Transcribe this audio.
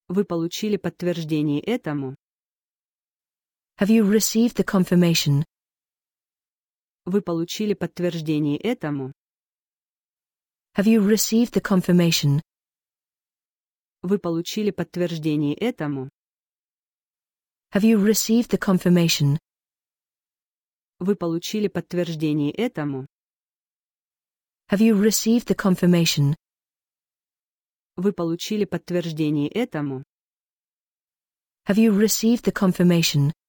Вы получили подтверждение этому? Have you received the confirmation? Вы получили подтверждение этому? Have you received the confirmation? Вы получили подтверждение этому? Have you received the confirmation? Вы получили подтверждение этому? Have you received the confirmation? Вы получили подтверждение этому? Have you received the confirmation?